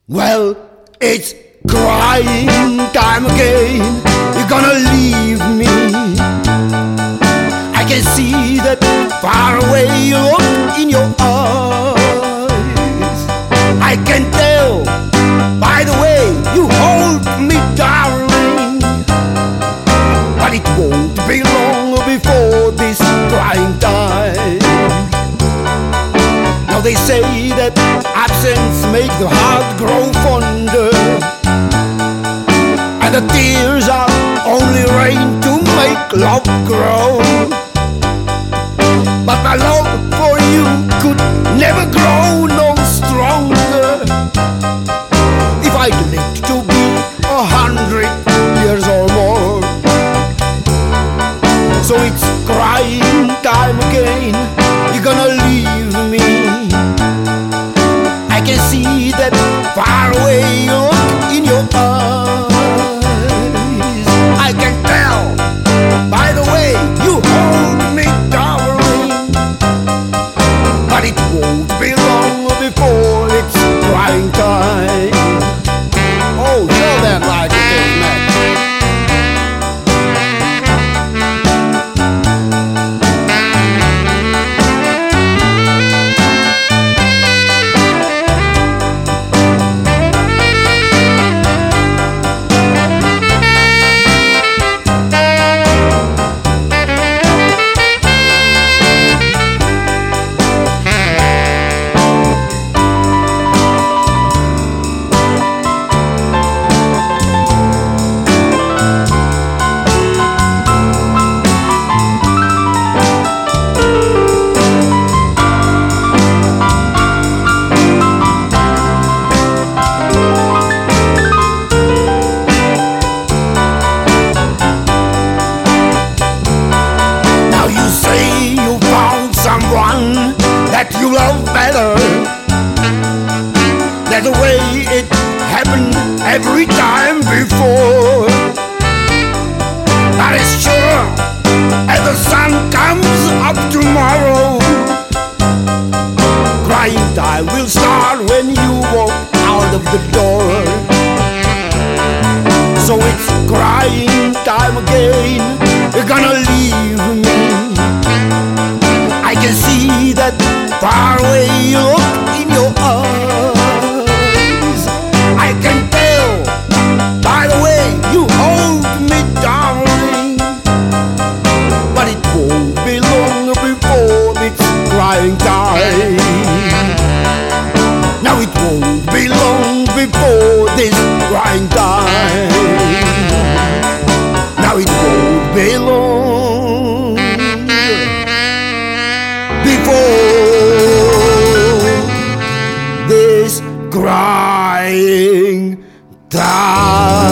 Well, it's crying time again. You're gonna leave me. I can see that far away look in your eyes. I can tell by the way you hold me, darling. But it won't be long before this crying time. Now they say that absence makes the heart grow fonder, and the tears are only rain to make love grow. But my love for you could never grow no stronger if I'd lived to be 100 years or more. So it's crying time again. You're gonna leave me. I can see that far away look in your eyes. I can tell by the way you hold me, darling. But it won't be long before it's crying time. Oh, show that like it is, man. Someone that you love better than the way it happened every time before. But it's sure as the sun comes up tomorrow, crying time will start when you walk out of the door. So it's crying time again. You're gonna leave me. I can see that far away look in your eyes. I can tell by the way you hold me, darling. But it won't be long before it's crying time. Now it won't be long before this crying time. Now it won't be long before this crying time.